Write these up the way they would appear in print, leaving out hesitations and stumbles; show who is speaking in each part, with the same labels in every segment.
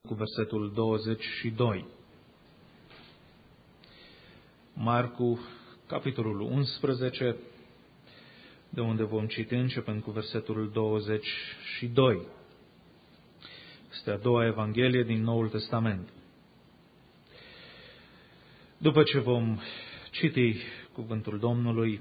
Speaker 1: cu versetul 22. Marcu, capitolul 11, de unde vom citi începând cu versetul 22. Este a doua Evanghelie din Noul Testament. După ce vom citi cuvântul Domnului,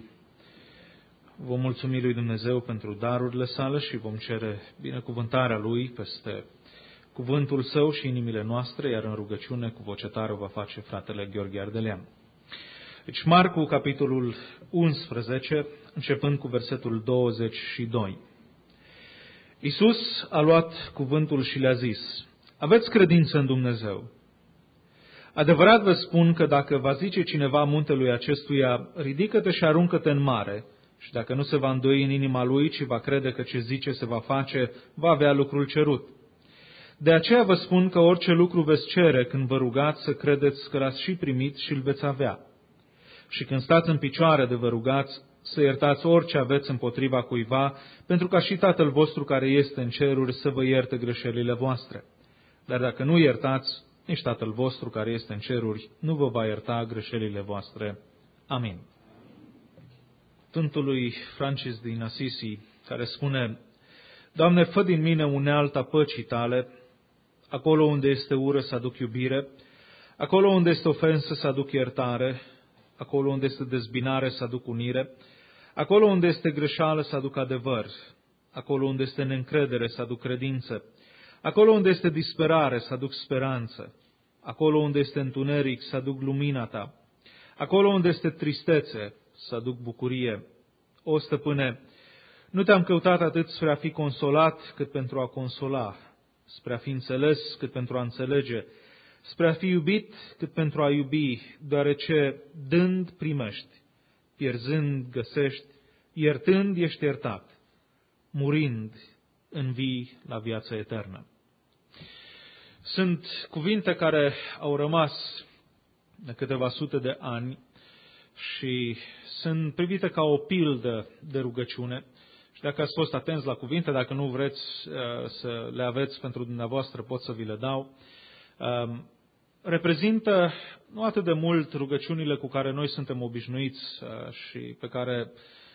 Speaker 1: vom mulțumi lui Dumnezeu pentru darurile sale și vom cere binecuvântarea Lui peste cuvântul Său și inimile noastre, iar în rugăciune cu voce tare o va face fratele Gheorghe Ardelean. Deci Marcu, capitolul 11, începând cu versetul 22. Iisus a luat cuvântul și le-a zis: aveți credință în Dumnezeu. Adevărat vă spun că dacă va zice cineva muntelui acestuia, ridică-te și aruncă-te în mare, și dacă nu se va îndoi în inima lui, ci va crede că ce zice se va face, va avea lucrul cerut. De aceea vă spun că orice lucru veți cere când vă rugați, să credeți că l-ați și primit și îl veți avea. Și când stați în picioare de vă rugați, să iertați orice aveți împotriva cuiva, pentru ca și Tatăl vostru care este în ceruri să vă ierte greșelile voastre. Dar dacă nu iertați, nici Tatăl vostru care este în ceruri nu vă va ierta greșelile voastre. Amin. Sfântului Francis din Assisi, care spune: Doamne, fă din mine unealta păcii Tale, acolo unde este ură să aduc iubire, acolo unde este ofensă să aduc iertare, acolo unde este dezbinare să aduc unire, acolo unde este greșeală să aduc adevăr, acolo unde este neîncredere să aduc credință, acolo unde este disperare să aduc speranță, acolo unde este întuneric să aduc lumina Ta, acolo unde este tristețe să aduc bucurie. O, Stăpâne, nu Te-am căutat atât spre a fi consolat cât pentru a consola, spre a fi înțeles cât pentru a înțelege, spre a fi iubit cât pentru a iubi, deoarece dând primești, pierzând găsești, iertând ești iertat, murind învii la viața eternă. Sunt cuvinte care au rămas de câteva sute de ani și sunt privite ca o pildă de rugăciune. Și dacă ați fost atenți la cuvinte, dacă nu vreți să le aveți pentru dumneavoastră, pot să vi le dau. Reprezintă nu atât de mult rugăciunile cu care noi suntem obișnuiți și pe care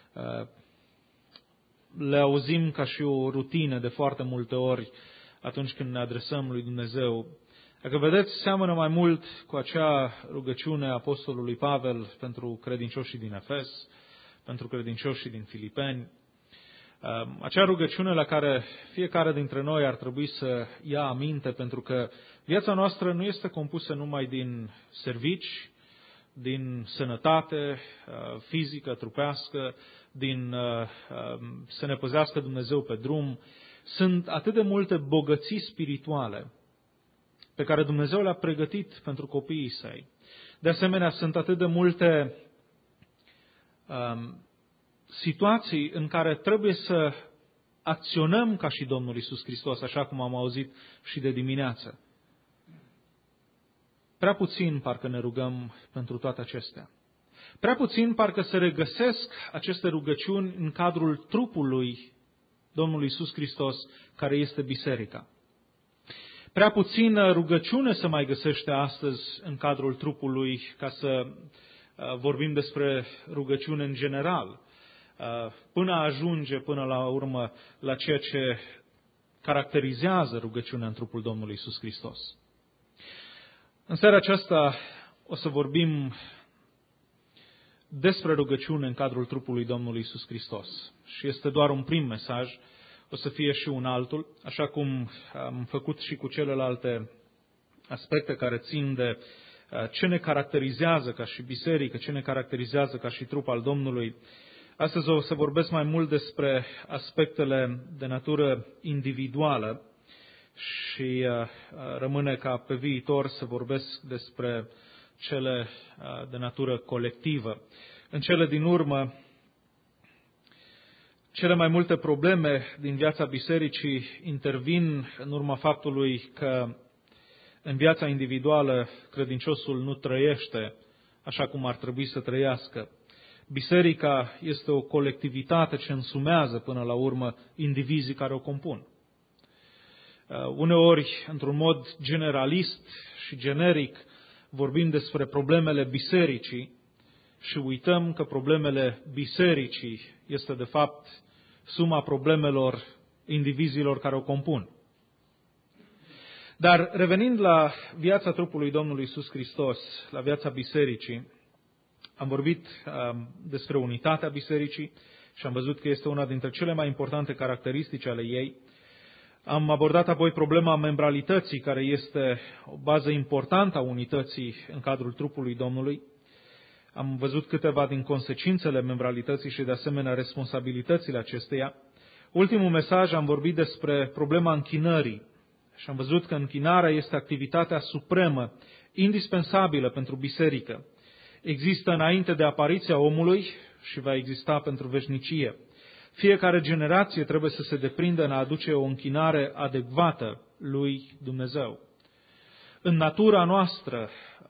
Speaker 1: le auzim ca și o rutină de foarte multe ori atunci când ne adresăm lui Dumnezeu. Dacă vedeți, seamănă mai mult cu acea rugăciune a apostolului Pavel pentru credincioșii din Efes, pentru credincioșii din Filipeni. Acea rugăciune la care fiecare dintre noi ar trebui să ia aminte, pentru că viața noastră nu este compusă numai din servici, din sănătate fizică, trupească, din să ne păzească Dumnezeu pe drum. Sunt atât de multe bogății spirituale pe care Dumnezeu le-a pregătit pentru copiii Săi. De asemenea, sunt atât de multe situații în care trebuie să acționăm ca și Domnul Iisus Hristos, așa cum am auzit și de dimineață. Prea puțin parcă ne rugăm pentru toate acestea. Prea puțin parcă se regăsesc aceste rugăciuni în cadrul trupului Domnului Iisus Hristos, care este biserica. Prea puțină rugăciune se mai găsește astăzi în cadrul trupului, ca să vorbim despre rugăciune în general, până ajunge până la urmă la ceea ce caracterizează rugăciunea în trupul Domnului Iisus Hristos. În seara aceasta o să vorbim despre rugăciune în cadrul trupului Domnului Iisus Hristos. Și este doar un prim mesaj, o să fie și un altul, așa cum am făcut și cu celelalte aspecte care țin de ce ne caracterizează ca și biserică, ce ne caracterizează ca și trup al Domnului. Astăzi o să vorbesc mai mult despre aspectele de natură individuală și rămâne ca pe viitor să vorbesc despre cele de natură colectivă. În cele din urmă, cele mai multe probleme din viața bisericii intervin în urma faptului că în viața individuală credinciosul nu trăiește așa cum ar trebui să trăiască. Biserica este o colectivitate ce însumează până la urmă indivizii care o compun. Uneori, într-un mod generalist și generic, vorbim despre problemele bisericii și uităm că problemele bisericii este de fapt suma problemelor indivizilor care o compun. Dar revenind la viața trupului Domnului Iisus Hristos, la viața bisericii, am vorbit despre unitatea bisericii și am văzut că este una dintre cele mai importante caracteristici ale ei. Am abordat apoi problema membralității, care este o bază importantă a unității în cadrul trupului Domnului. Am văzut câteva din consecințele membralității și de asemenea responsabilitățile acesteia. Ultimul mesaj am vorbit despre problema închinării și am văzut că închinarea este activitatea supremă, indispensabilă pentru biserică. Există înainte de apariția omului și va exista pentru veșnicie. Fiecare generație trebuie să se deprindă în a aduce o închinare adecvată lui Dumnezeu. În natura noastră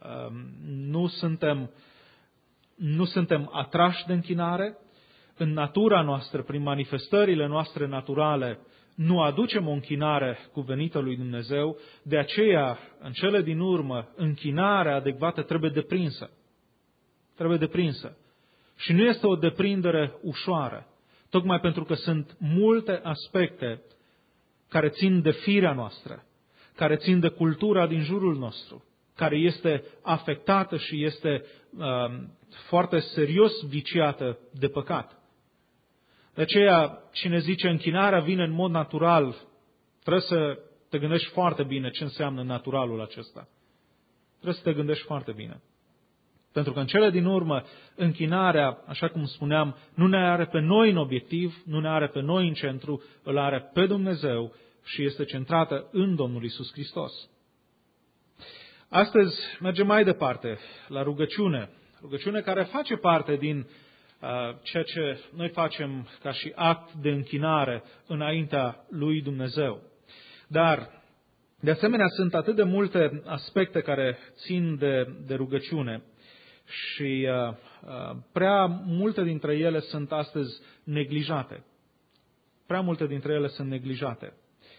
Speaker 1: nu suntem atrași de închinare, în natura noastră, prin manifestările noastre naturale, nu aducem o închinare cuvenită lui Dumnezeu, de aceea, în cele din urmă, închinarea adecvată trebuie deprinsă. Trebuie deprinsă. Și nu este o deprindere ușoară, tocmai pentru că sunt multe aspecte care țin de firea noastră, care țin de cultura din jurul nostru, care este afectată și este foarte serios viciată de păcat. De aceea, cine zice închinarea vine în mod natural, trebuie să te gândești foarte bine ce înseamnă naturalul acesta. Trebuie să te gândești foarte bine. Pentru că în cele din urmă, închinarea, așa cum spuneam, nu ne are pe noi în obiectiv, nu ne are pe noi în centru, îl are pe Dumnezeu și este centrată în Domnul Iisus Hristos. Astăzi mergem mai departe, la rugăciune. Rugăciune care face parte din ceea ce noi facem ca și act de închinare înaintea lui Dumnezeu. Dar, de asemenea, sunt atât de multe aspecte care țin de rugăciune și prea multe dintre ele sunt astăzi neglijate. Prea multe dintre ele sunt neglijate.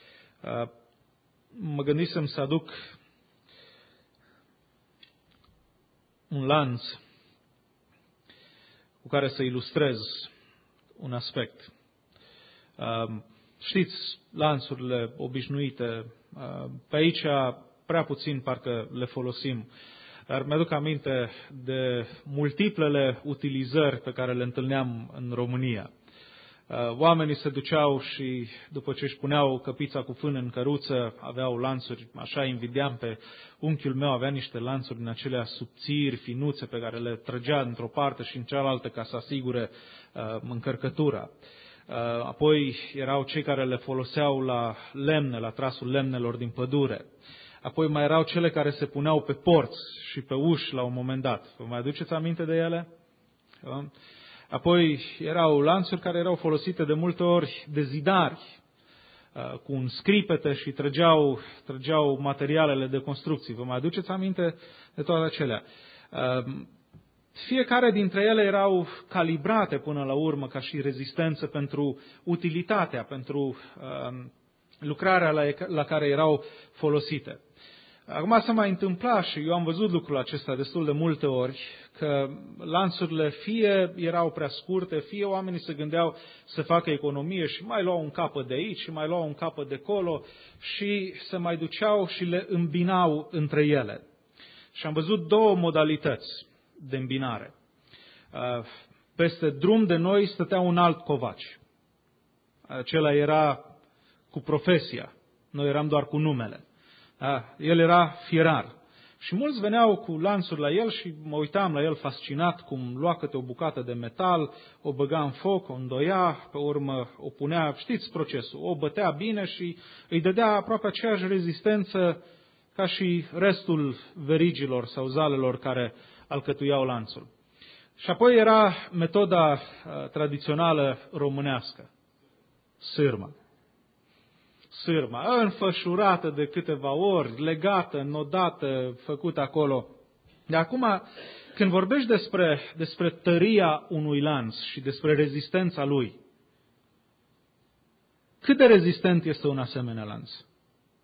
Speaker 1: Mă gândisem să aduc un lanț cu care să ilustrez un aspect. Știți, lanțurile obișnuite, pe aici prea puțin parcă le folosim, dar mi-aduc aminte de multiplele utilizări pe care le întâlneam în România. Oamenii se duceau și după ce își puneau căpița cu fân în căruță, aveau lanțuri, așa invidiam pe unchiul meu, avea niște lanțuri din acelea subțiri, finuțe, pe care le trăgea într-o parte și în cealaltă ca să asigure încărcătura. Apoi erau cei care le foloseau la lemne, la trasul lemnelor din pădure. Apoi mai erau cele care se puneau pe porți și pe uși la un moment dat. Vă mai aduceți aminte de ele? Apoi erau lanțuri care erau folosite de multe ori de zidari, cu un scripete și trăgeau materialele de construcții. Vă mai aduceți aminte de toate acelea? Fiecare dintre ele erau calibrate până la urmă ca și rezistență pentru utilitatea, pentru lucrarea la care erau folosite. Acum se mai întâmpla și eu am văzut lucrul acesta destul de multe ori, că lanțurile fie erau prea scurte, fie oamenii se gândeau să facă economie și mai luau un capăt de aici și mai luau un capăt de acolo și se mai duceau și le îmbinau între ele. Și am văzut două modalități de îmbinare. Peste drum de noi stătea un alt covaci. Acela era cu profesia, noi eram doar cu numele. El era fierar. Și mulți veneau cu lanțuri la el și mă uitam la el fascinat cum lua câte o bucată de metal, o băga în foc, o îndoia, pe urmă o punea, știți procesul, o bătea bine și îi dădea aproape aceeași rezistență ca și restul verigilor sau zalelor care alcătuiau lanțul. Și apoi era metoda tradițională românească, sârmă. Sârma, înfășurată de câteva ori, legată, nodată, făcută acolo. De acum, când vorbești despre tăria unui lanț și despre rezistența lui, cât de rezistent este un asemenea lanț?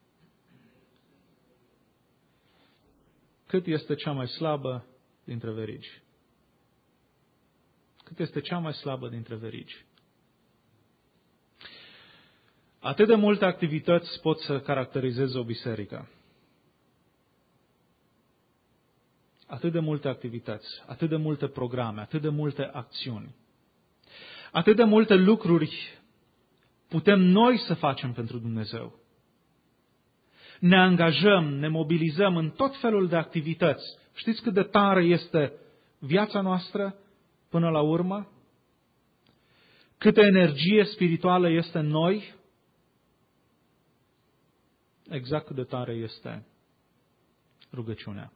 Speaker 1: cât este cea mai slabă dintre verigi. Cât este cea mai slabă dintre verigi. Atât de multe activități pot să caracterizeze o biserică. Atât de multe activități, atât de multe programe, atât de multe acțiuni. Atât de multe lucruri putem noi să facem pentru Dumnezeu. Ne angajăm, ne mobilizăm în tot felul de activități. Știți cât de tare este viața noastră până la urmă? Câtă energie spirituală este în noi? Exact cât de tare este rugăciunea.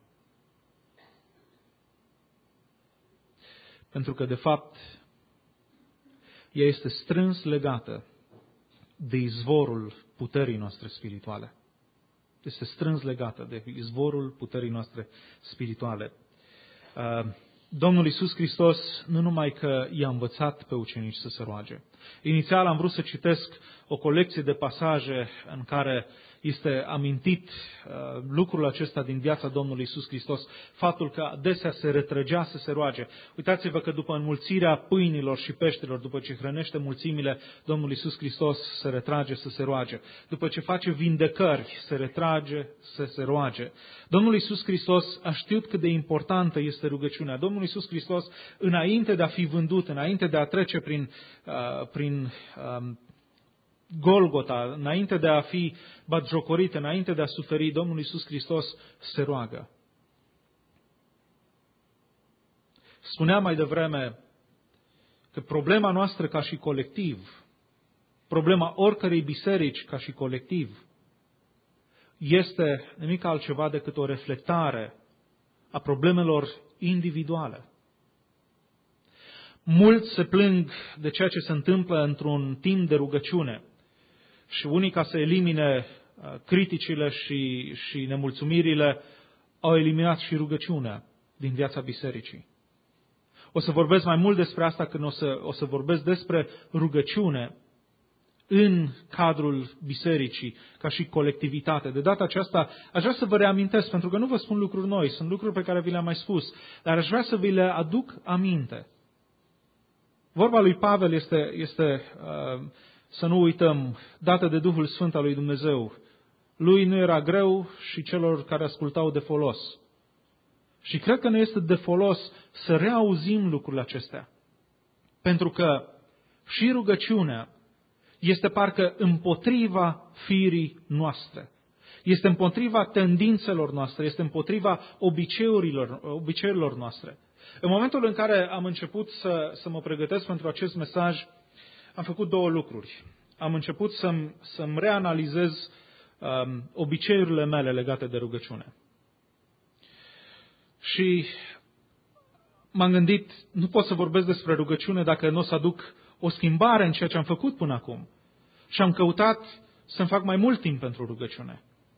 Speaker 1: Pentru că, de fapt, ea este strâns legată de izvorul puterii noastre spirituale. Este strâns legată de izvorul puterii noastre spirituale. Domnul Iisus Hristos nu numai că i-a învățat pe ucenici să se roage. Inițial am vrut să citesc o colecție de pasaje în care este amintit lucrul acesta din viața Domnului Iisus Hristos, faptul că adesea se retrăgea să se roage. Uitați-vă că după înmulțirea pâinilor și peștelor, după ce hrănește mulțimile, Domnul Iisus Hristos se retrage să se roage. După ce face vindecări, se retrage să se roage. Domnul Iisus Hristos a știut cât de importantă este rugăciunea. Domnul Iisus Hristos, înainte de a fi vândut, înainte de a trece prin Golgota, înainte de a fi batjocorit, înainte de a suferi, Domnul Iisus Hristos se roagă. Spuneam mai devreme că problema noastră ca și colectiv, problema oricărei biserici ca și colectiv, este nimic altceva decât o reflectare a problemelor individuale. Mulți se plâng de ceea ce se întâmplă într-un timp de rugăciune și unii, ca să elimine criticile și nemulțumirile, au eliminat și rugăciunea din viața bisericii. O să vorbesc mai mult despre asta când o să vorbesc despre rugăciune în cadrul bisericii, ca și colectivitate. De data aceasta aș vrea să vă reamintesc, pentru că nu vă spun lucruri noi, sunt lucruri pe care vi le-am mai spus, dar aș vrea să vi le aduc aminte. Vorba lui Pavel este să nu uităm, dată de Duhul Sfânt al lui Dumnezeu. Lui nu era greu și celor care ascultau de folos. Și cred că ne este de folos să reauzim lucrurile acestea. Pentru că și rugăciunea este parcă împotriva firii noastre. Este împotriva tendințelor noastre, este împotriva obiceiurilor noastre. În momentul în care am început să mă pregătesc pentru acest mesaj, am făcut două lucruri. Am început să-mi reanalizez obiceiurile mele legate de rugăciune. Și m-am gândit, nu pot să vorbesc despre rugăciune dacă nu o să aduc o schimbare în ceea ce am făcut până acum. Și am căutat să-mi fac mai mult timp pentru rugăciune.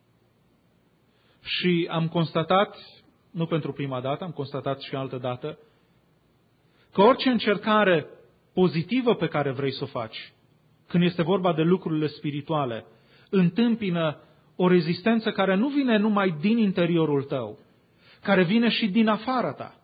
Speaker 1: Și am constatat, nu pentru prima dată, am constatat și altă dată, că orice încercare pozitivă pe care vrei să o faci, când este vorba de lucrurile spirituale, întâmpină o rezistență care nu vine numai din interiorul tău, care vine și din afara ta.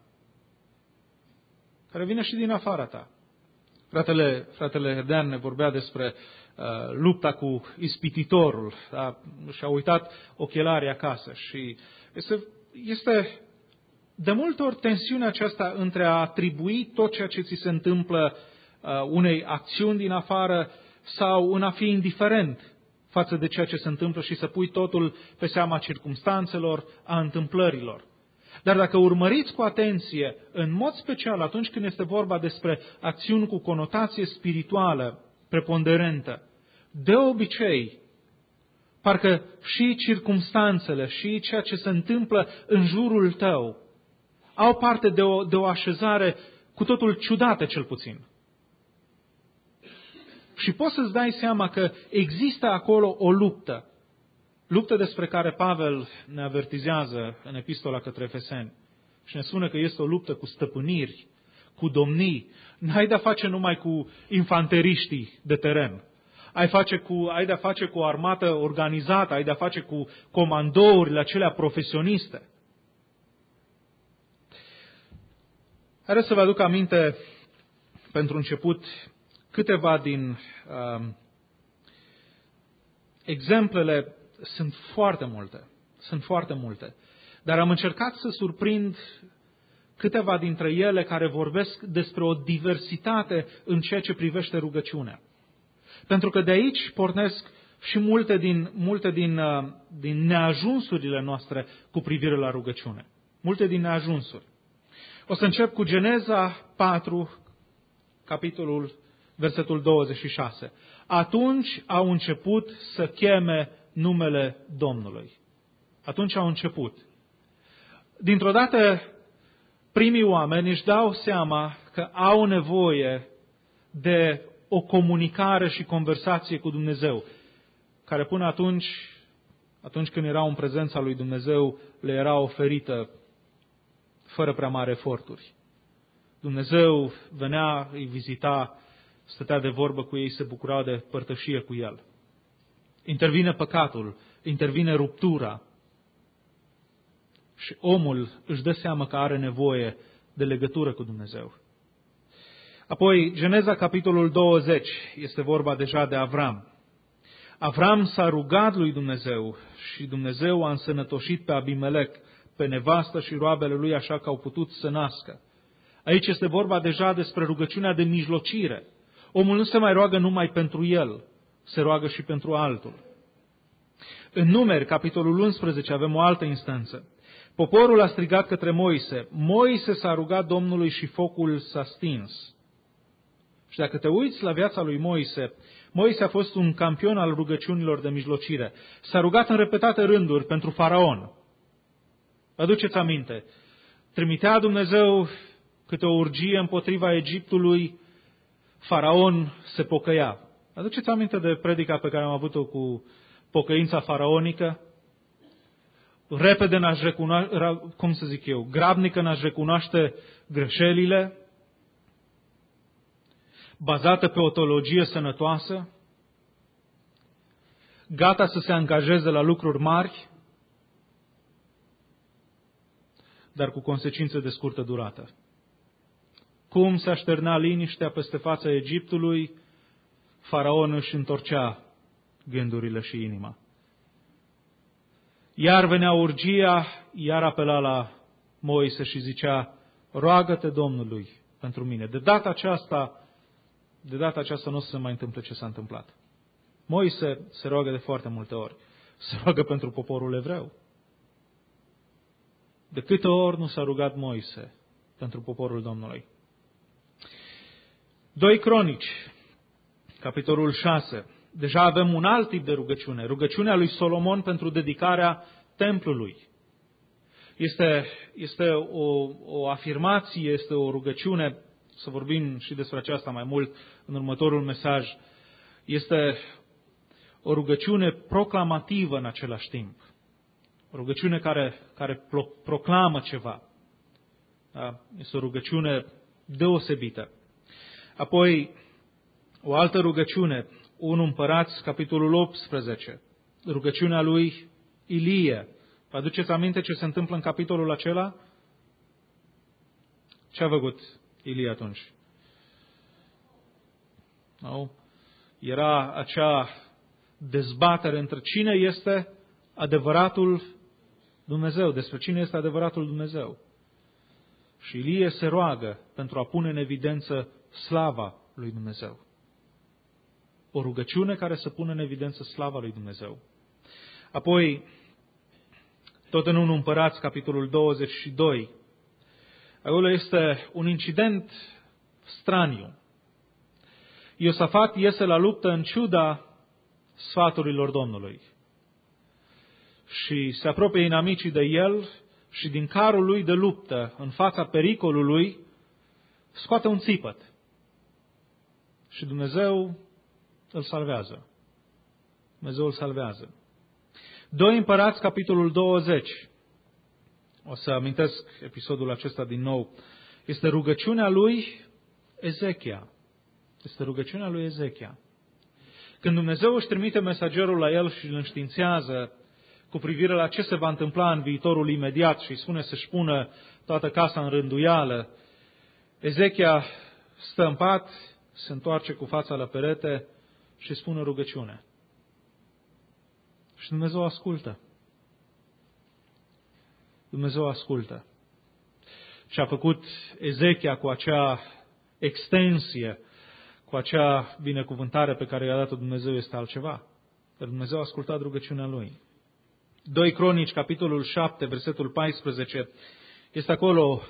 Speaker 1: Care vine și din afara ta. Fratele Herdean ne vorbea despre lupta cu ispititorul, da? Și-a uitat ochelarii acasă. Și este de multe ori tensiunea aceasta între a atribui tot ceea ce ți se întâmplă unei acțiuni din afară sau în a fi indiferent față de ceea ce se întâmplă și să pui totul pe seama circumstanțelor, a întâmplărilor. Dar dacă urmăriți cu atenție, în mod special atunci când este vorba despre acțiuni cu conotație spirituală preponderentă, de obicei, parcă și circumstanțele și ceea ce se întâmplă în jurul tău au parte de o așezare cu totul ciudată, cel puțin. Și poți să-ți dai seama că există acolo o luptă. Luptă despre care Pavel ne avertizează în epistola către Efeseni. Și ne spune că este o luptă cu stăpâniri, cu domnii. N-ai de-a face numai cu infanteriștii de teren. Ai de-a face cu o armată organizată, ai de-a face cu comandourile acelea profesioniste. Haideți să vă aduc aminte, pentru început, câteva din exemplele. Sunt foarte multe. Dar am încercat să surprind câteva dintre ele care vorbesc despre o diversitate în ceea ce privește rugăciunea. Pentru că de aici pornesc și multe din neajunsurile noastre cu privire la rugăciune. Multe din neajunsuri. O să încep cu Geneza 4, capitolul, versetul 26. Atunci au început să cheme numele Domnului. Atunci au început. Dintr-o dată, primii oameni își dau seama că au nevoie de o comunicare și conversație cu Dumnezeu, care până atunci când erau în prezența lui Dumnezeu, le era oferită fără prea mari eforturi. Dumnezeu venea, îi vizita, stătea de vorbă cu ei, se bucurau de părtășie cu El. Intervine păcatul, intervine ruptura și omul își dă seama că are nevoie de legătură cu Dumnezeu. Apoi, Geneza, capitolul 20, este vorba deja de Avram. Avram s-a rugat lui Dumnezeu și Dumnezeu a însănătoșit pe Abimelec, pe nevastă și roabele lui, așa că au putut să nască. Aici este vorba deja despre rugăciunea de mijlocire. Omul nu se mai roagă numai pentru el, se roagă și pentru altul. În Numeri, capitolul 11, avem o altă instanță. Poporul a strigat către Moise. Moise s-a rugat Domnului și focul s-a stins. Și dacă te uiți la viața lui Moise, Moise a fost un campion al rugăciunilor de mijlocire. S-a rugat în repetate rânduri pentru Faraon. Aduceți aminte, trimitea Dumnezeu câte o urgie împotriva Egiptului, Faraon se pocăia. Aduceți aminte de predica pe care am avut-o cu pocăința faraonică? Repede n-aș recunoaște, grabnică n-aș recunoaște greșelile, bazată pe o teologie sănătoasă, gata să se angajeze la lucruri mari, dar cu consecințe de scurtă durată. Cum se așternea liniștea peste fața Egiptului, Faraon își întorcea gândurile și inima. Iar venea urgia, iar apela la Moise și zicea, roagă-te Domnului pentru mine. De data aceasta nu o să se mai întâmple ce s-a întâmplat. Moise se roagă de foarte multe ori. Se roagă pentru poporul evreu. De câte ori nu s-a rugat Moise pentru poporul Domnului? 2 Cronici, capitolul 6. Deja avem un alt tip de rugăciune. Rugăciunea lui Solomon pentru dedicarea templului. Este o afirmație, este o rugăciune, să vorbim și despre aceasta mai mult în următorul mesaj. Este o rugăciune proclamativă în același timp. O rugăciune care proclamă ceva. Da? Este o rugăciune deosebită. Apoi, o altă rugăciune, 1 Împărați, capitolul 18, rugăciunea lui Ilie. Vă aduceți aminte ce se întâmplă în capitolul acela? Ce a făcut Ilie atunci? Nu? Era acea dezbatere între cine este adevăratul Dumnezeu, despre cine este adevăratul Dumnezeu. Și Ilie se roagă pentru a pune în evidență slava lui Dumnezeu. O rugăciune care să pună în evidență slava lui Dumnezeu. Apoi, tot în 1 Împărați, capitolul 22, acolo este un incident straniu. Iosafat iese la luptă în ciuda sfaturilor Domnului. Și se apropie inamicii de el și din carul lui de luptă, în fața pericolului, scoate un țipăt. Și Dumnezeu îl salvează. Dumnezeu îl salvează. 2 Împărați, capitolul 20. O să amintesc episodul acesta din nou. Este rugăciunea lui Ezechia. Este rugăciunea lui Ezechia. Când Dumnezeu își trimite mesagerul la el și îl înștiințează cu privire la ce se va întâmpla în viitorul imediat și îi spune să-și pună toată casa în rânduială, Ezechia stă în pat, se întoarce cu fața la perete și spune rugăciune. Și Dumnezeu ascultă. Dumnezeu ascultă. Și a făcut Ezechia cu acea extensie, cu acea binecuvântare pe care i-a dat-o Dumnezeu, este altceva. Dar Dumnezeu a ascultat rugăciunea lui. 2 Cronici, capitolul 7, versetul 14, este acolo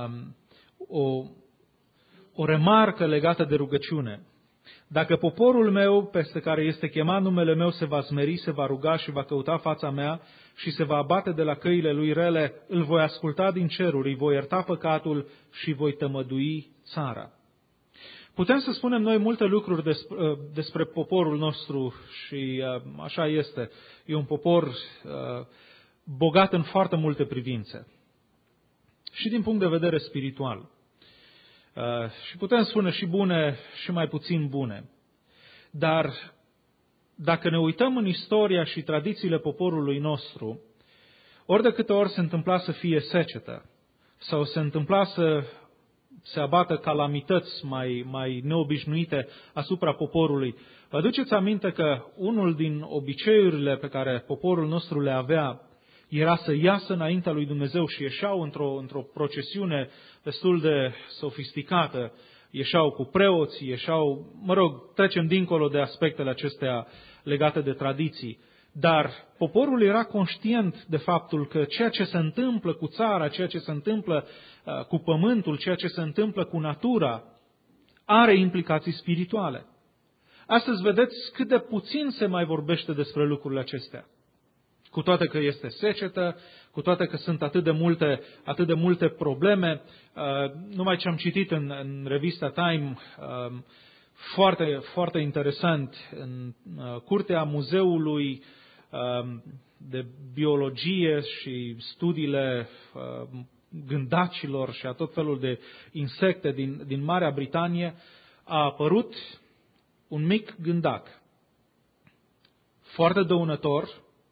Speaker 1: o remarcă legată de rugăciune. Dacă poporul meu, peste care este chemat numele meu, se va smeri, se va ruga și va căuta fața mea și se va abate de la căile lui rele, îl voi asculta din ceruri, îi voi ierta păcatul și voi tămădui țara. Putem să spunem noi multe lucruri despre poporul nostru și așa este. E un popor bogat în foarte multe privințe. Și din punct de vedere spiritual. Și putem spune și bune și mai puțin bune. Dar dacă ne uităm în istoria și tradițiile poporului nostru, ori de câte ori se întâmpla să fie secetă sau se întâmpla să se abată calamități mai neobișnuite asupra poporului, vă aduceți aminte că unul din obiceiurile pe care poporul nostru le avea era să iasă înaintea lui Dumnezeu și ieșeau într-o procesiune destul de sofisticată, ieșeau cu preoții, ieșeau, trecem dincolo de aspectele acestea legate de tradiții, dar poporul era conștient de faptul că ceea ce se întâmplă cu țara, ceea ce se întâmplă cu pământul, ceea ce se întâmplă cu natura, are implicații spirituale. Astăzi vedeți cât de puțin se mai vorbește despre lucrurile acestea. Cu toate că este secetă, cu toate că sunt atât de multe probleme, numai ce am citit în revista Time, foarte, foarte interesant, în curtea muzeului de biologie și studiile gândacilor și a tot felul de insecte din Marea Britanie, a apărut un mic gândac, foarte dăunător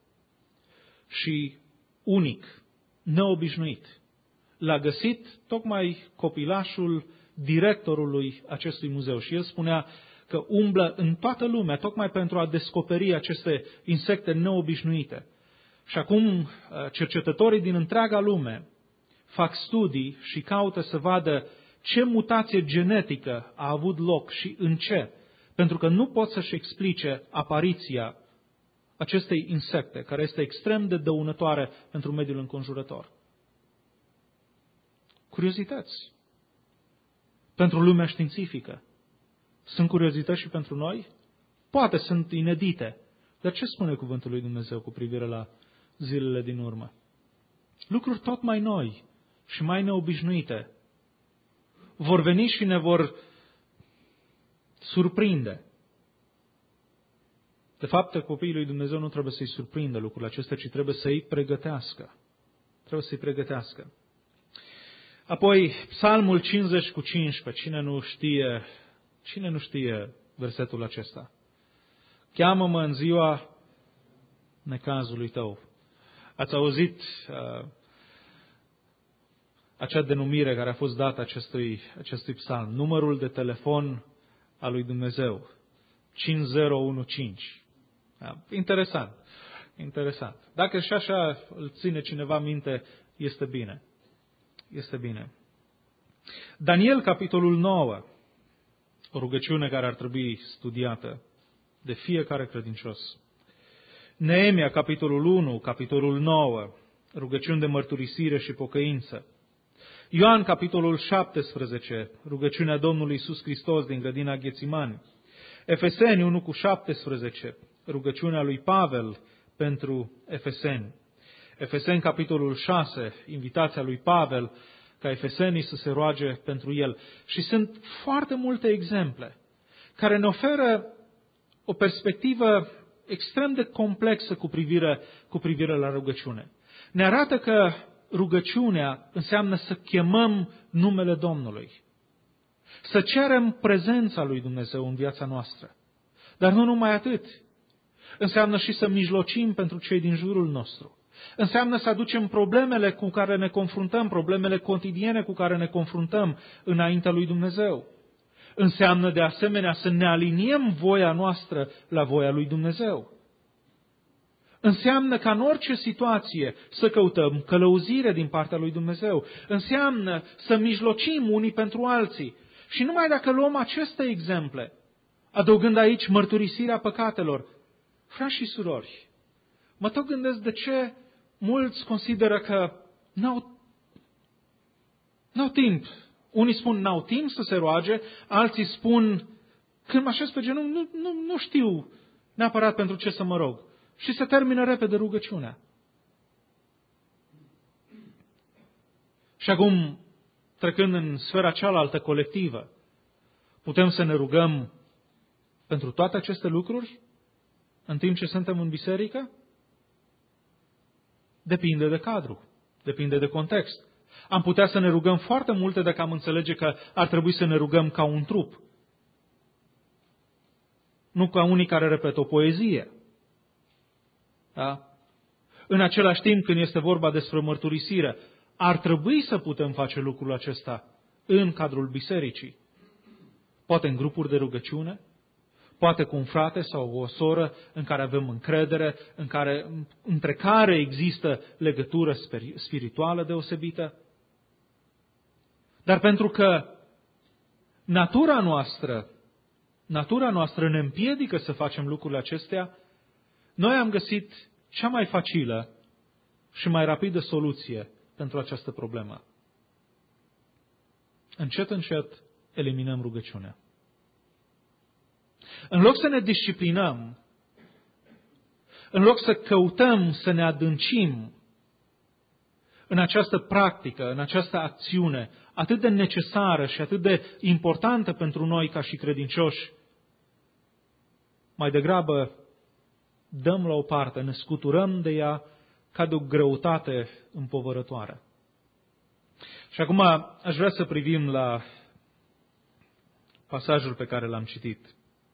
Speaker 1: și unic, neobișnuit. L-a găsit tocmai copilașul directorului acestui muzeu și el spunea că umblă în toată lumea tocmai pentru a descoperi aceste insecte neobișnuite. Și acum cercetătorii din întreaga lume fac studii și caută să vadă ce mutație genetică a avut loc și în ce, pentru că nu pot să-și explice apariția acestei insecte, care este extrem de dăunătoare pentru mediul înconjurător. Curiozități pentru lumea științifică. Sunt curiozități și pentru noi? Poate sunt inedite. Dar ce spune cuvântul lui Dumnezeu cu privire la zilele din urmă? Lucruri tot mai noi și mai neobișnuite vor veni și ne vor surprinde. De fapt, copiii lui Dumnezeu nu trebuie să-i surprindă lucrurile acestea, ci trebuie să-i pregătească. Trebuie să-i pregătească. Apoi, Psalmul 50:15. Cine nu știe versetul acesta? Cheamă-mă în ziua necazului tău. Ați auzit acea denumire care a fost dată acestui psalm, numărul de telefon al lui Dumnezeu, 5015. Da? Interesant. Dacă și așa îl ține cineva minte, este bine. Este bine. Daniel, capitolul 9, o rugăciune care ar trebui studiată de fiecare credincios. Neemia, capitolul 1, capitolul 9, rugăciuni de mărturisire și pocăință. Ioan, capitolul 17, rugăciunea Domnului Iisus Hristos din grădina Ghețimani. Efeseni 1:17, rugăciunea lui Pavel pentru Efeseni. Efeseni, capitolul 6, invitația lui Pavel ca efesenii să se roage pentru el. Și sunt foarte multe exemple care ne oferă o perspectivă extrem de complexă cu privire la rugăciune. Ne arată că rugăciunea înseamnă să chemăm numele Domnului, să cerem prezența lui Dumnezeu în viața noastră. Dar nu numai atât. Înseamnă și să mijlocim pentru cei din jurul nostru. Înseamnă să aducem problemele cu care ne confruntăm, problemele cotidiene cu care ne confruntăm înaintea lui Dumnezeu. Înseamnă de asemenea să ne aliniem voia noastră la voia lui Dumnezeu. Înseamnă ca în orice situație să căutăm călăuzire din partea lui Dumnezeu. Înseamnă să mijlocim unii pentru alții. Și numai dacă luăm aceste exemple, adăugând aici mărturisirea păcatelor, frați și surori, mă tot gândesc de ce mulți consideră că n-au timp. Unii spun n-au timp să se roage, alții spun când mă așez pe genunchi nu știu neapărat pentru ce să mă rog. Și se termină repede rugăciunea. Și acum, trecând în sfera cealaltă colectivă, putem să ne rugăm pentru toate aceste lucruri în timp ce suntem în biserică? Depinde de cadru, depinde de context. Am putea să ne rugăm foarte multe dacă am înțelege că ar trebui să ne rugăm ca un trup. Nu ca unii care repetă o poezie. Da? În același timp, când este vorba despre mărturisire, ar trebui să putem face lucrul acesta în cadrul bisericii. Poate în grupuri de rugăciune, poate cu un frate sau o soră în care avem încredere, între care există legătură spirituală deosebită. Dar pentru că natura noastră ne împiedică să facem lucrurile acestea, noi am găsit cea mai facilă și mai rapidă soluție pentru această problemă. Încet, încet eliminăm rugăciunea. În loc să ne disciplinăm, în loc să căutăm să ne adâncim în această practică, în această acțiune atât de necesară și atât de importantă pentru noi ca și credincioși, mai degrabă dăm la o parte, ne scuturăm de ea ca de o greutate împovărătoare. Și acum aș vrea să privim la pasajul pe care l-am citit.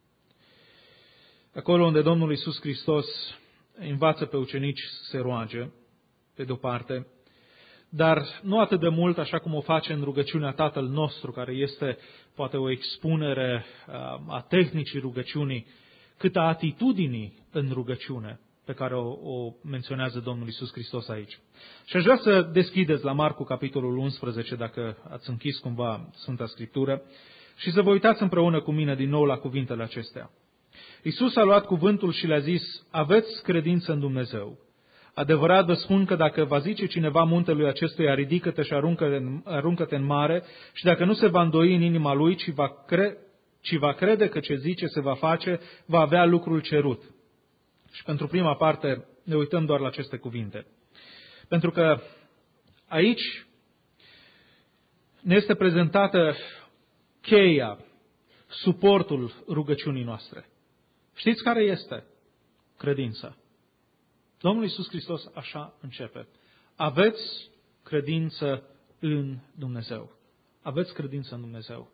Speaker 1: Acolo unde Domnul Iisus Hristos învață pe ucenici să se roage, pe de-o parte, dar nu atât de mult așa cum o face în rugăciunea Tatăl nostru, care este poate o expunere a tehnicii rugăciunii, cât a atitudinii în rugăciune pe care o menționează Domnul Iisus Hristos aici. Și aș vrea să deschideți la Marcu, capitolul 11, dacă ați închis cumva Sfânta Scriptură, și să vă uitați împreună cu mine din nou la cuvintele acestea. Iisus a luat cuvântul și le-a zis: aveți credință în Dumnezeu. Adevărat vă spun că dacă va zice cineva muntelui acestuia, ridică-te și aruncă-te în mare, și dacă nu se va îndoi în inima lui, ci va crede că ce zice se va face, va avea lucrul cerut. Și pentru prima parte ne uităm doar la aceste cuvinte. Pentru că aici ne este prezentată cheia, suportul rugăciunii noastre. Știți care este? Credința. Domnul Iisus Hristos așa începe. Aveți credință în Dumnezeu. Aveți credință în Dumnezeu.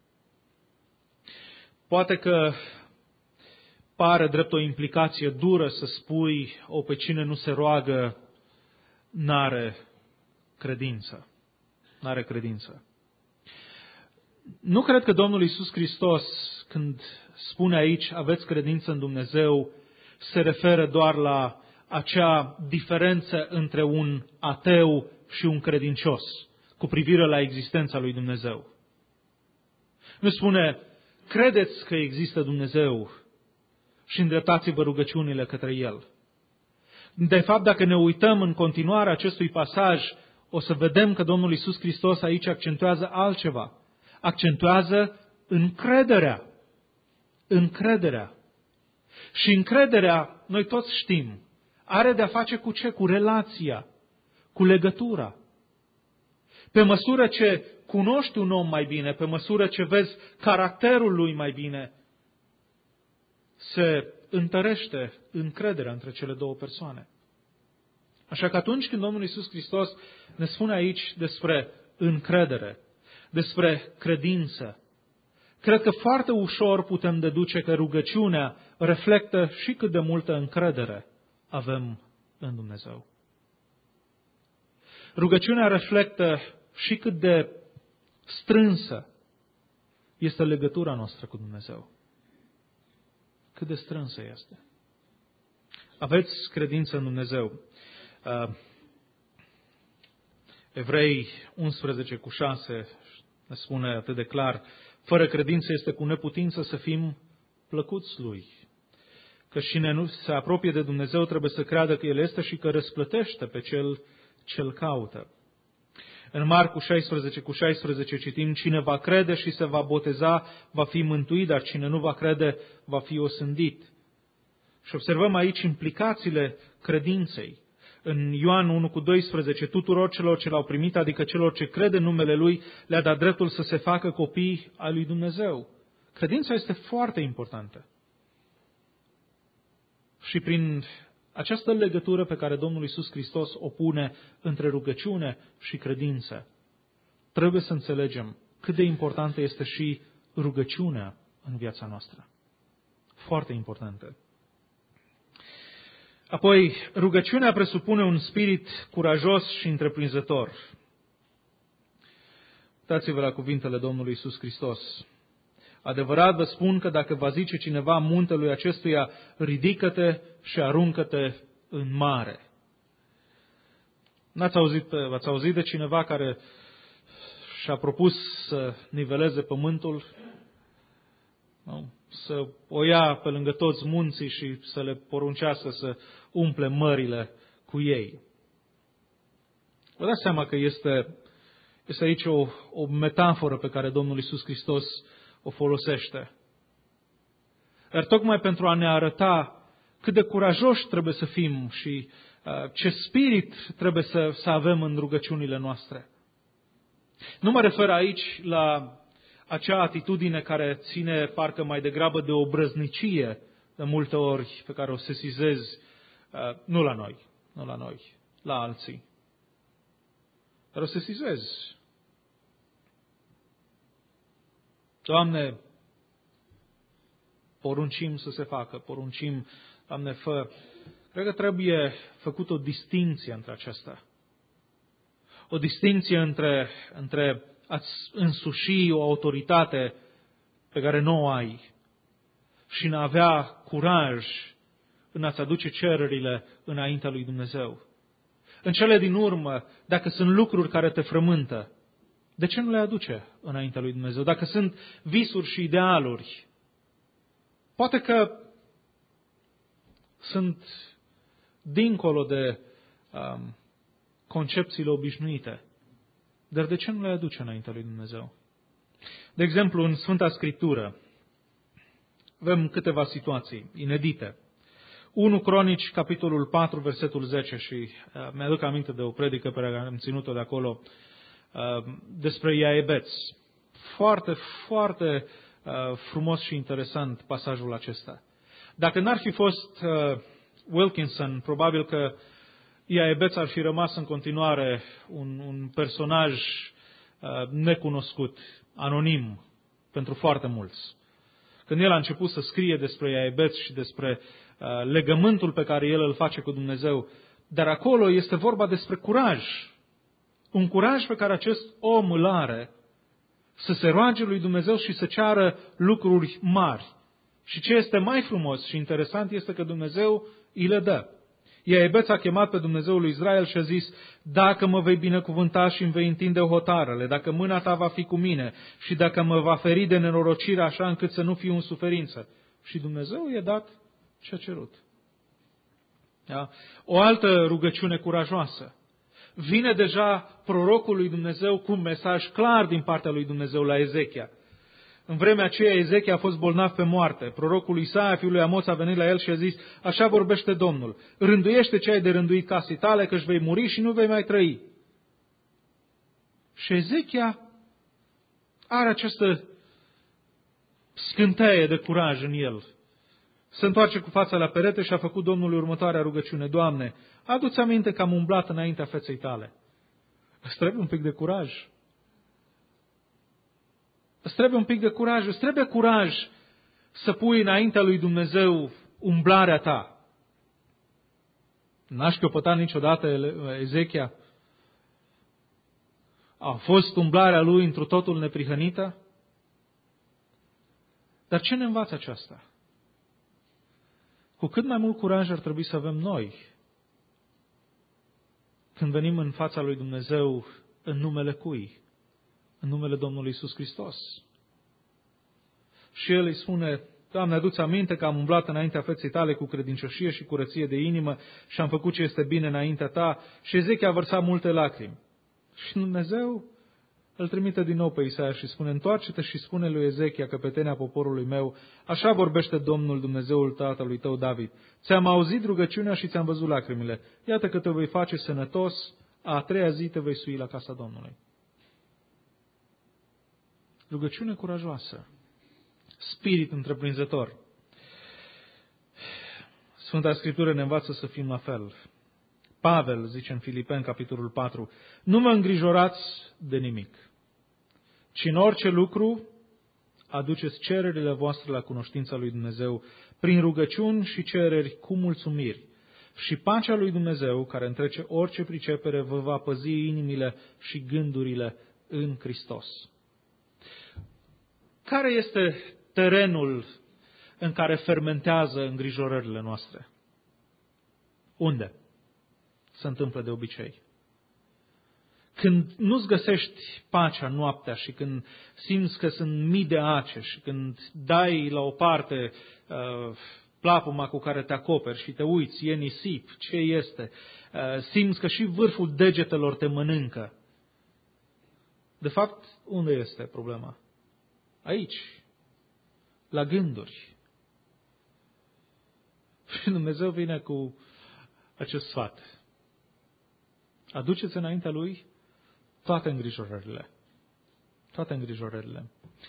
Speaker 1: Poate că pare drept o implicație dură să spui, pe cine nu se roagă, n-are credință. N-are credință. Nu cred că Domnul Iisus Hristos, când spune aici, aveți credință în Dumnezeu, se referă doar la acea diferență între un ateu și un credincios cu privire la existența lui Dumnezeu. Nu spune, credeți că există Dumnezeu și îndreptați-vă rugăciunile către El. De fapt, dacă ne uităm în continuare acestui pasaj, o să vedem că Domnul Iisus Hristos aici accentuează altceva. Accentuează încrederea. Încrederea. Și încrederea, noi toți știm, are de-a face cu ce? Cu relația, cu legătura. Pe măsură ce cunoști un om mai bine, pe măsură ce vezi caracterul lui mai bine, se întărește încrederea între cele două persoane. Așa că atunci când Domnul Iisus Hristos ne spune aici despre încredere, despre credință, cred că foarte ușor putem deduce că rugăciunea reflectă și cât de multă încredere avem în Dumnezeu. Rugăciunea reflectă și cât de strânsă este legătura noastră cu Dumnezeu. Cât de strânsă este. Aveți credință în Dumnezeu. Evrei 11:6 ne spune atât de clar: fără credință este cu neputință să fim plăcuți Lui. Că cine se apropie de Dumnezeu trebuie să creadă că El este și că răsplătește pe cel ce-L caută. În Marcu 16:16 citim: cine va crede și se va boteza va fi mântuit, dar cine nu va crede va fi osândit. Și observăm aici implicațiile credinței. În Ioan 1:12, tuturor celor ce L-au primit, adică celor ce cred în numele Lui, le-a dat dreptul să se facă copii ai lui Dumnezeu. Credința este foarte importantă. Și prin această legătură pe care Domnul Iisus Hristos o pune între rugăciune și credință, trebuie să înțelegem cât de importantă este și rugăciunea în viața noastră. Foarte importantă. Apoi, rugăciunea presupune un spirit curajos și întreprinzător. Uitați-vă la cuvintele Domnului Iisus Hristos. Adevărat vă spun că dacă va zice cineva muntelui acestuia, ridică-te și aruncă-te în mare. Ați auzit de cineva care și-a propus să niveleze pământul? Nu? Să o ia pe lângă toți munții și să le poruncească să umple mările cu ei. Vă dați seama că este aici o metaforă pe care Domnul Iisus Hristos o folosește. Dar tocmai pentru a ne arăta cât de curajoși trebuie să fim și ce spirit trebuie să avem în rugăciunile noastre. Nu mă refer aici la acea atitudine care ține parcă mai degrabă de obrăznicie de multe ori pe care o sesizez, nu la noi, la alții. Dar o sesizez. Doamne, poruncim să se facă, poruncim, Doamne, fă. Cred că trebuie făcut o distinție între acestea. O distinție între a-ți însuși o autoritate pe care nu o ai și în a avea curaj în a-ți aduce cererile înaintea lui Dumnezeu. În cele din urmă, dacă sunt lucruri care te frământă, de ce nu le aduce înaintea lui Dumnezeu? Dacă sunt visuri și idealuri, poate că sunt dincolo de concepțiile obișnuite, dar de ce nu le aduce înaintea lui Dumnezeu? De exemplu, în Sfânta Scriptură avem câteva situații inedite. 1 Cronici, capitolul 4, versetul 10, și mi-aduc aminte de o predică pe care am ținut-o de acolo, despre Iaebeț. Foarte, foarte frumos și interesant pasajul acesta. Dacă n-ar fi fost Wilkinson, probabil că Iaebeț ar fi rămas în continuare un personaj necunoscut, anonim, pentru foarte mulți. Când el a început să scrie despre Iaebeț și despre legământul pe care el îl face cu Dumnezeu, dar acolo este vorba despre curaj. Un curaj pe care acest om îl are să se roage lui Dumnezeu și să ceară lucruri mari. Și ce este mai frumos și interesant este că Dumnezeu îi le dă. Iaebeț a chemat pe Dumnezeul lui Israel și a zis: dacă mă vei binecuvânta și îmi vei întinde hotarele, dacă mâna ta va fi cu mine și dacă mă va feri de nenorocire așa încât să nu fiu în suferință. Și Dumnezeu i-a dat ce a cerut. Da? O altă rugăciune curajoasă. Vine deja prorocul lui Dumnezeu cu un mesaj clar din partea lui Dumnezeu la Ezechia. În vremea aceea Ezechia a fost bolnav pe moarte. Prorocul Isaia, fiul lui Amoț, a venit la el și a zis: așa vorbește Domnul, rânduiește ce ai de rânduit casei tale, că își vei muri și nu vei mai trăi. Și Ezechia are această scânteie de curaj în el. Se întoarce cu fața la perete și a făcut Domnului următoarea rugăciune: Doamne, adu-ți aminte că am umblat înaintea feței tale. Îți trebuie un pic de curaj. Îți trebuie un pic de curaj. Îți trebuie curaj să pui înaintea lui Dumnezeu umblarea ta. N-a șchiopătat niciodată Ezechia. A fost umblarea lui întru totul neprihănită? Dar ce ne învață aceasta? Cu cât mai mult curaj ar trebui să avem noi când venim în fața lui Dumnezeu în numele cui? În numele Domnului Iisus Hristos. Și El îi spune: Doamne, adu-ți aminte că am umblat înaintea feței tale cu credincioșie și curăție de inimă și am făcut ce este bine înaintea ta. Și Ezechia a vărsat multe lacrimi. Și Dumnezeu îl trimite din nou pe Isaia și spune: întoarce-te și spune lui Ezechia, căpetenia poporului meu, așa vorbește Domnul Dumnezeul tatălui tău David. Ți-am auzit rugăciunea și ți-am văzut lacrimile. Iată că te voi face sănătos, a treia zi te vei sui la casa Domnului. Rugăciune curajoasă. Spirit întreprinzător. Sfânta Scriptură ne învață să fim la fel. Pavel zice în Filipeni, capitolul 4, nu mă îngrijorați de nimic, ci în orice lucru aduceți cererile voastre la cunoștința lui Dumnezeu prin rugăciuni și cereri cu mulțumiri. Și pacea lui Dumnezeu, care întrece orice pricepere, vă va păzi inimile și gândurile în Hristos. Care este terenul în care fermentează îngrijorările noastre? Unde se întâmplă de obicei? Când nu-ți găsești pacea noaptea și când simți că sunt mii de ace și când dai la o parte plapuma cu care te acoperi și te uiți, e nisip, ce este? Simți că și vârful degetelor te mănâncă. De fapt, unde este problema? Aici, la gânduri. Și Dumnezeu vine cu acest sfat. Aduceți înaintea Lui toate îngrijorările. Toate îngrijorările.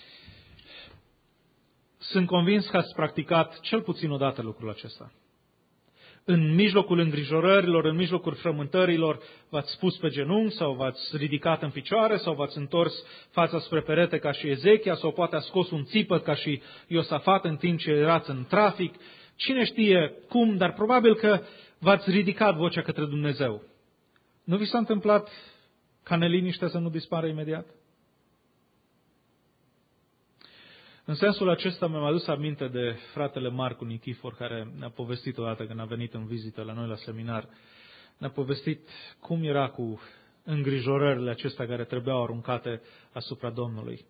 Speaker 1: Sunt convins că ați practicat cel puțin odată lucrul acesta. În mijlocul îngrijorărilor, în mijlocul frământărilor, v-ați spus pe genunchi sau v-ați ridicat în picioare sau v-ați întors fața spre perete ca și Ezechia sau poate ați scos un țipăt ca și Iosafat în timp ce erați în trafic. Cine știe cum, dar probabil că v-ați ridicat vocea către Dumnezeu. Nu vi s-a întâmplat ca neliniștea să nu dispară imediat? În sensul acesta mi-am adus aminte de fratele Marcu Nichifor, care ne-a povestit odată când a venit în vizită la noi la seminar. Ne-a povestit cum era cu îngrijorările acestea care trebuiau aruncate asupra Domnului.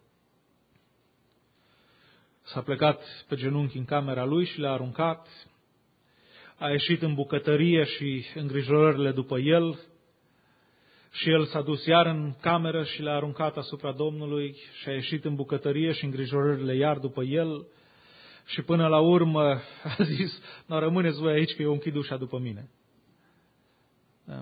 Speaker 1: S-a plecat pe genunchi în camera lui și le-a aruncat. A ieșit în bucătărie și îngrijorările după el. Și el s-a dus iar în cameră și le-a aruncat asupra Domnului și a ieșit în bucătărie și îngrijorările iar după el. Și până la urmă a zis: nu, rămâneți voi aici că eu închid ușa după mine. Da.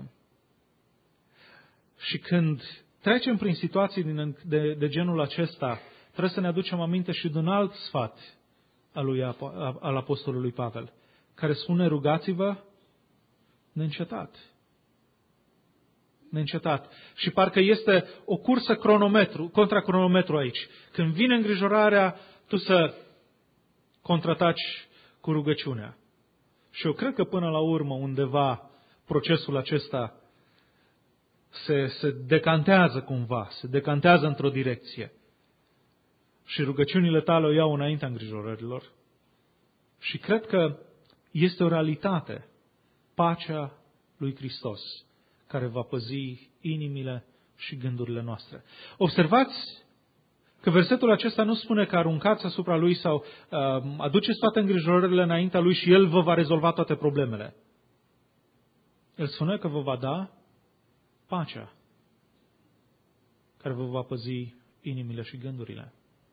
Speaker 1: Și când trecem prin situații de genul acesta, trebuie să ne aducem aminte și de un alt sfat al apostolului Pavel, care spune: rugați-vă neîncetat. Neîncetat. Și parcă este o cursă contra cronometru aici. Când vine îngrijorarea, tu să contrataci cu rugăciunea. Și eu cred că până la urmă undeva procesul acesta se decantează cumva, se decantează într-o direcție. Și rugăciunile tale o iau înaintea îngrijorărilor. Și cred că este o realitate, pacea lui Hristos, care va păzi inimile și gândurile noastre. Observați că versetul acesta nu spune că aruncați asupra lui sau aduceți toate îngrijorările înaintea lui și el vă va rezolva toate problemele. El spune că vă va da pacea care vă va păzi inimile și gândurile.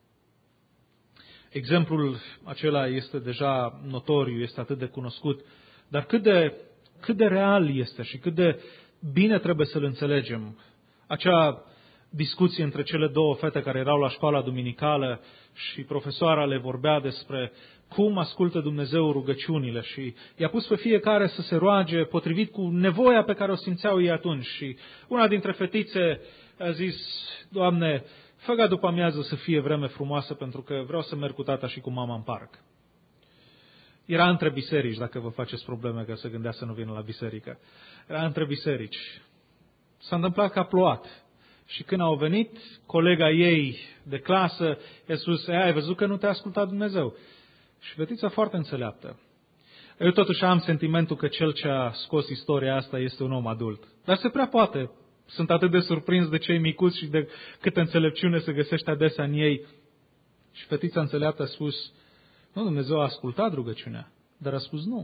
Speaker 1: Exemplul acela este deja notoriu, este atât de cunoscut, dar cât de real este și cât de bine trebuie să-l înțelegem. Acea discuție între cele două fete care erau la școala duminicală și profesoara le vorbea despre cum ascultă Dumnezeu rugăciunile și i-a pus pe fiecare să se roage potrivit cu nevoia pe care o simțeau ei atunci. Și una dintre fetițe a zis: Doamne, fă ca după amiază să fie vreme frumoasă pentru că vreau să merg cu tata și cu mama în parc. Era între biserici, dacă vă faceți probleme că se gândea să nu vină la biserică. Era între biserici. S-a întâmplat că a plouat Și când au venit, colega ei de clasă i-a spus, ai văzut că nu te-a ascultat Dumnezeu? Și fetița foarte înțeleaptă. Eu totuși am sentimentul că cel ce a scos istoria asta este un om adult. Dar se prea poate. Sunt atât de surprins de cei micuți și de câtă înțelepciune se găsește adesea în ei. Și fetița înțeleaptă a spus, nu, Dumnezeu a ascultat rugăciunea, dar a spus nu.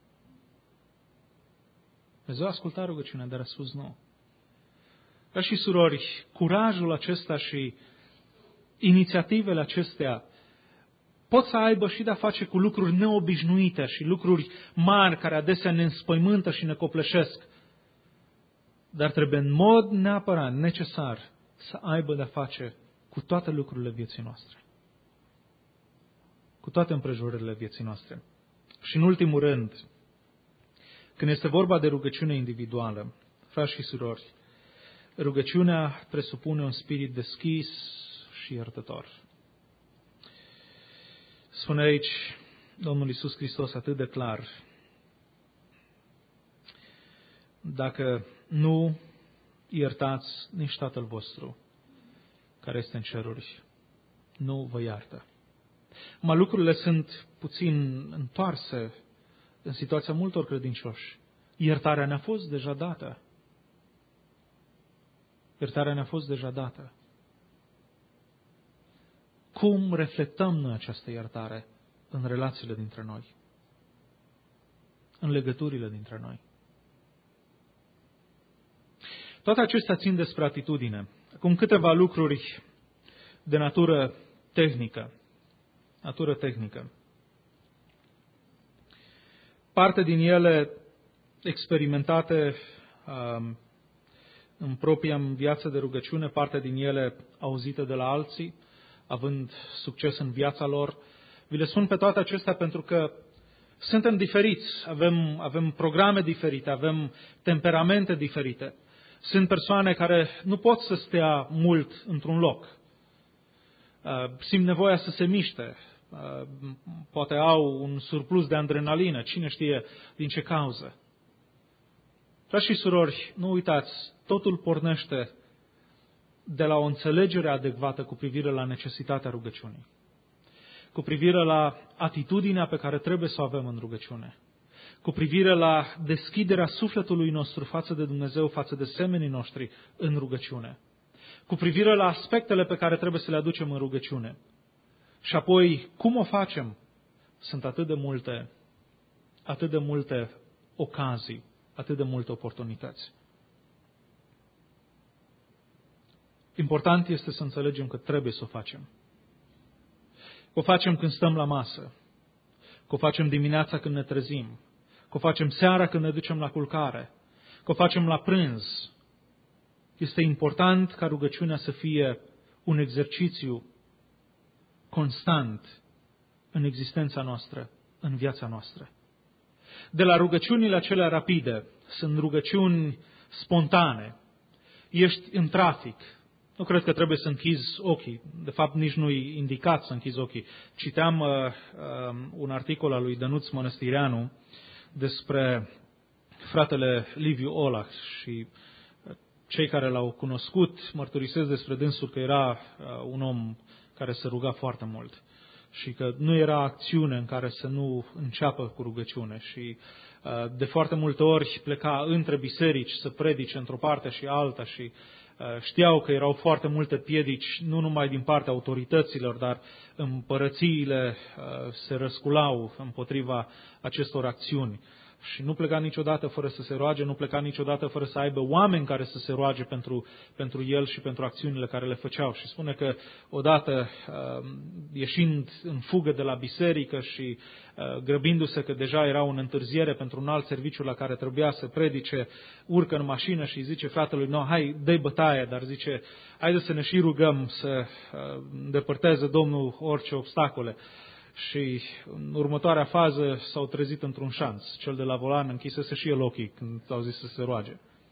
Speaker 1: Dumnezeu a ascultat rugăciunea, dar a spus nu. Ca și surori, curajul acesta și inițiativele acestea pot să aibă și de-a face cu lucruri neobișnuite și lucruri mari care adesea ne înspăimântă și ne copleșesc. Dar trebuie în mod neapărat necesar să aibă de-a face cu toate lucrurile vieții noastre. Cu toate împrejurările vieții noastre. Și în ultimul rând, când este vorba de rugăciune individuală, frați și surori, rugăciunea presupune un spirit deschis și iertător. Spune aici Domnul Iisus Hristos atât de clar, dacă nu iertați, nici Tatăl vostru care este în ceruri nu vă iartă. Lucrurile sunt puțin întoarse în situația multor credincioși. Iertarea ne-a fost deja dată. Iertarea ne-a fost deja dată. Cum reflectăm noi această iertare în relațiile dintre noi? În legăturile dintre noi? Toate acestea țin despre atitudine. Acum câteva lucruri de natură tehnică. Parte din ele experimentate în propria viață de rugăciune, parte din ele auzite de la alții, având succes în viața lor. Vi le spun pe toate acestea pentru că suntem diferiți, avem programe diferite, avem temperamente diferite. Sunt persoane care nu pot să stea mult într-un loc. Simt nevoia să se miște. Poate au un surplus de adrenalină, cine știe din ce cauză. Frați și surori, nu uitați, totul pornește de la o înțelegere adecvată cu privire la necesitatea rugăciunii, cu privire la atitudinea pe care trebuie să o avem în rugăciune, cu privire la deschiderea sufletului nostru față de Dumnezeu, față de semenii noștri în rugăciune, cu privire la aspectele pe care trebuie să le aducem în rugăciune. Și apoi, cum o facem? Sunt atât de multe ocazii, atât de multe oportunități. Important este să înțelegem că trebuie să o facem. O facem când stăm la masă, că o facem dimineața când ne trezim, că o facem seara când ne ducem la culcare, că o facem la prânz. Este important ca rugăciunea să fie un exercițiu constant în existența noastră, în viața noastră. De la rugăciunile acelea rapide, sunt rugăciuni spontane. Ești în trafic. Nu cred că trebuie să închizi ochii. De fapt, nici nu-i indicat să închizi ochii. Citeam un articol al lui Dănuț Mănăstireanu despre fratele Liviu Olach și cei care l-au cunoscut mărturisesc despre dânsul că era un om care se ruga foarte mult și că nu era acțiune în care să nu înceapă cu rugăciune și de foarte multe ori pleca între biserici să predice într-o parte și alta și știau că erau foarte multe piedici, nu numai din partea autorităților, dar împărățiile se răsculau împotriva acestor acțiuni. Și nu pleca niciodată fără să se roage, nu pleca niciodată fără să aibă oameni care să se roage pentru el și pentru acțiunile care le făceau. Și spune că odată, ieșind în fugă de la biserică și grăbindu-se că deja era în întârziere pentru un alt serviciu la care trebuia să predice, urcă în mașină și zice fratelui, no, hai, dă-i bătaie, dar zice, haide să ne și rugăm să îndepărteze Domnul orice obstacole. Și în următoarea fază s-au trezit într-un șanț. Cel de la volan închisese și el ochii când au zis să se roage.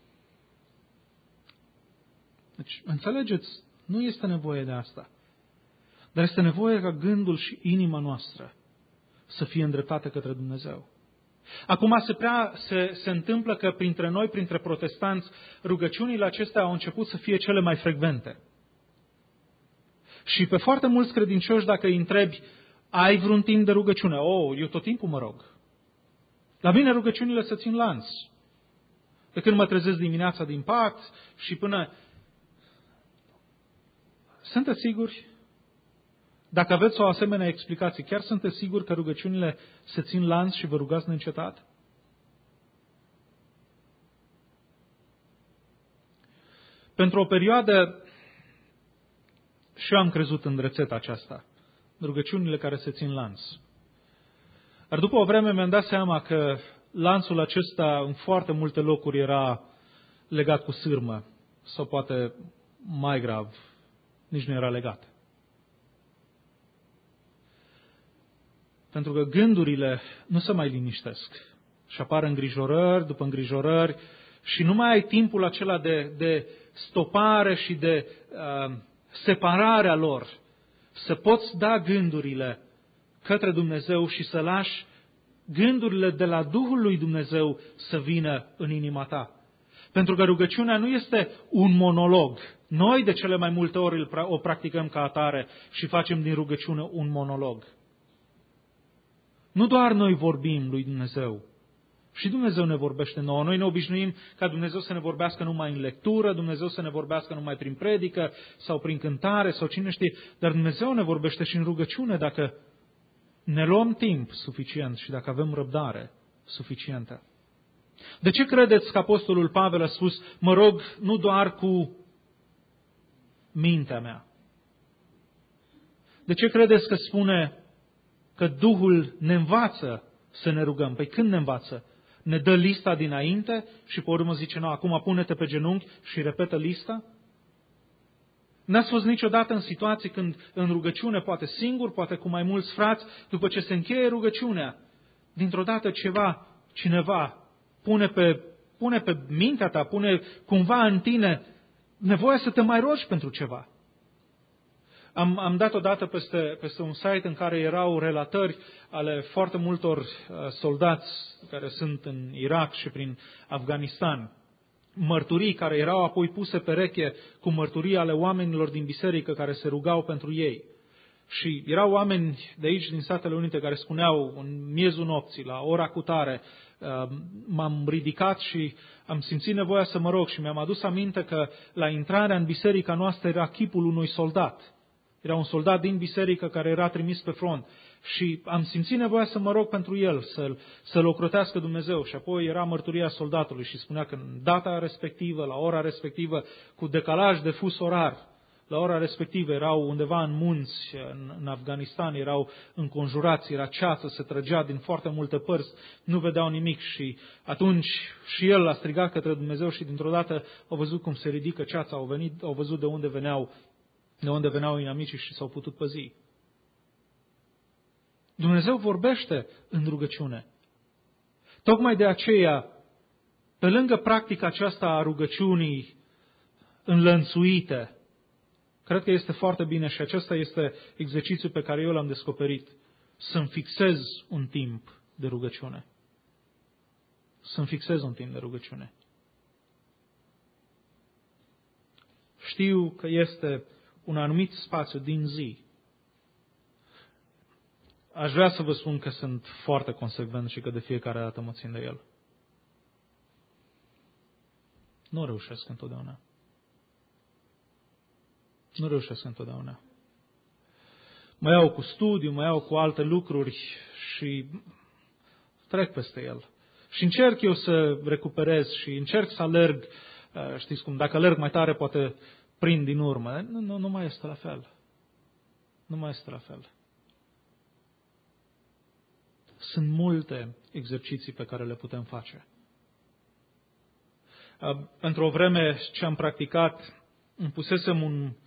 Speaker 1: Deci, înțelegeți, nu este nevoie de asta. Dar este nevoie ca gândul și inima noastră să fie îndreptate către Dumnezeu. Acum se întâmplă că printre noi, printre protestanți, rugăciunile acestea au început să fie cele mai frecvente. Și pe foarte mulți credincioși, dacă îi întrebi, ai vreun timp de rugăciune? Eu tot timpul mă rog. La mine rugăciunile se țin lanț. De când mă trezesc dimineața din pat și până... Sunteți siguri? Dacă aveți o asemenea explicație, chiar sunteți siguri că rugăciunile se țin lanț și vă rugați neîncetat? Pentru o perioadă și eu am crezut în rețeta aceasta, rugăciunile care se țin lanț. Dar după o vreme mi-am dat seama că lanțul acesta în foarte multe locuri era legat cu sârmă sau poate mai grav, nici nu era legat. Pentru că gândurile nu se mai liniștesc și apar îngrijorări după îngrijorări și nu mai ai timpul acela de stopare și de separare a lor. Să poți da gândurile către Dumnezeu și să lași gândurile de la Duhul lui Dumnezeu să vină în inima ta. Pentru că rugăciunea nu este un monolog. Noi de cele mai multe ori o practicăm ca atare și facem din rugăciune un monolog. Nu doar noi vorbim lui Dumnezeu, și Dumnezeu ne vorbește nouă. Noi ne obișnuim ca Dumnezeu să ne vorbească numai în lectură, Dumnezeu să ne vorbească numai prin predică sau prin cântare sau cine știe, dar Dumnezeu ne vorbește și în rugăciune dacă ne luăm timp suficient și dacă avem răbdare suficientă. De ce credeți că Apostolul Pavel a spus, mă rog nu doar cu mintea mea? De ce credeți că spune că Duhul ne învață să ne rugăm? Păi când ne învață? Ne dă lista dinainte și pe urmă zice, acum pune-te pe genunchi și repetă lista? N-ați fost niciodată în situații când în rugăciune, poate singur, poate cu mai mulți frați, după ce se încheie rugăciunea, dintr-o dată cineva pune pe mintea ta, pune cumva în tine nevoia să te mai rogi pentru ceva. Am dat odată peste un site în care erau relatări ale foarte multor soldați care sunt în Irak și prin Afganistan. Mărturii care erau apoi puse pereche cu mărturii ale oamenilor din biserică care se rugau pentru ei. Și erau oameni de aici, din Statele Unite, care spuneau în miezul nopții, la ora cutare, m-am ridicat și am simțit nevoia să mă rog și mi-am adus aminte că la intrarea în biserica noastră era chipul unui soldat. Era un soldat din biserică care era trimis pe front și am simțit nevoia să mă rog pentru el, să-l ocrotească Dumnezeu. Și apoi era mărturia soldatului și spunea că în data respectivă, la ora respectivă, cu decalaj de fus orar, la ora respectivă erau undeva în munți, în Afganistan, erau înconjurați, era ceață, se trăgea din foarte multe părți, nu vedeau nimic și atunci și el a strigat către Dumnezeu și dintr-o dată au văzut cum se ridică ceața, au văzut de unde veneau inamicii și s-au putut păzi. Dumnezeu vorbește în rugăciune. Tocmai de aceea, pe lângă practica aceasta a rugăciunii înlănțuite, cred că este foarte bine și acesta este exercițiul pe care eu l-am descoperit, să-mi fixez un timp de rugăciune. Să-mi fixez un timp de rugăciune. Știu că este un anumit spațiu din zi. Aș vrea să vă spun că sunt foarte consecvent și că de fiecare dată mă țin de el. Nu reușesc întotdeauna. Nu reușesc întotdeauna. Mă iau cu studiu, mă iau cu alte lucruri și trec peste el. Și încerc eu să recuperez și încerc să alerg, știți cum, dacă alerg mai tare poate prind din urmă. Nu mai este la fel. Nu mai este la fel. Sunt multe exerciții pe care le putem face. Pentru o vreme ce am practicat, îmi pusesem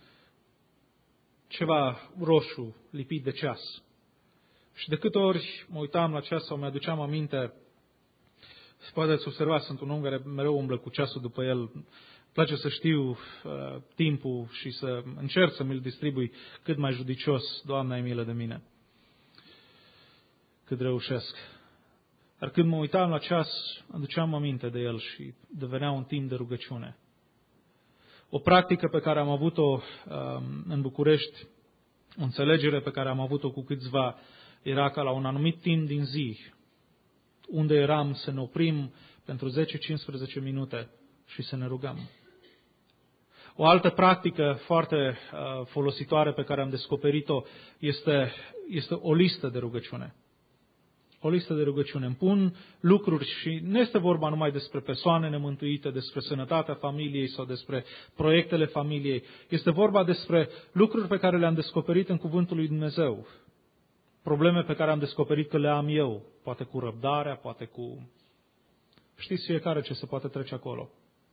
Speaker 1: ceva roșu lipit de ceas. Și de câte ori mă uitam la ceas sau mi-aduceam aminte, poate ați observat, sunt un om care mereu umblă cu ceasul după el, îmi place să știu timpul și să încerc să mi-l distribui cât mai judicios. Doamne, ai milă de mine. Cât reușesc. Dar când mă uitam la ceas, aduceam aminte de el și devenea un timp de rugăciune. O practică pe care am avut-o în București, o înțelegere pe care am avut-o cu câțiva, era ca la un anumit timp din zi, unde eram, să ne oprim pentru 10-15 minute și să ne rugăm. O altă practică foarte folositoare pe care am descoperit-o este o listă de rugăciune. O listă de rugăciune. Îmi pun lucruri și nu este vorba numai despre persoane nemântuite, despre sănătatea familiei sau despre proiectele familiei. Este vorba despre lucruri pe care le-am descoperit în Cuvântul lui Dumnezeu. Probleme pe care am descoperit că le am eu. Poate cu răbdarea, poate cu... Știți fiecare ce se poate trece acolo.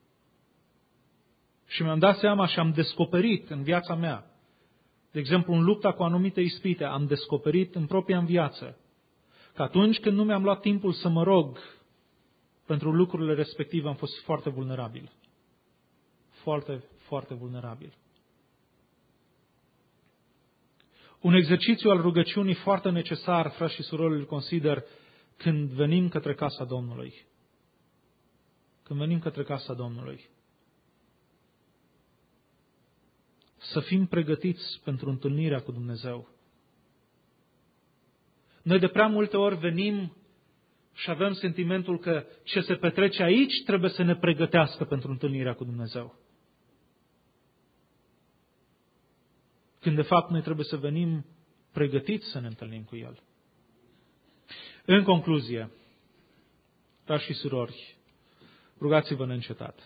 Speaker 1: Și mi-am dat seama și am descoperit în viața mea, de exemplu în lupta cu anumite ispite, am descoperit în propria viață că atunci când nu mi-am luat timpul să mă rog pentru lucrurile respective, am fost foarte vulnerabil. Foarte, foarte vulnerabil. Un exercițiu al rugăciunii foarte necesar, frați și surori, îl consider când venim către casa Domnului. Când venim către casa Domnului. Să fim pregătiți pentru întâlnirea cu Dumnezeu. Noi de prea multe ori venim și avem sentimentul că ce se petrece aici trebuie să ne pregătească pentru întâlnirea cu Dumnezeu. Când de fapt noi trebuie să venim pregătiți să ne întâlnim cu El. În concluzie, frați și surori, rugați-vă neîncetat.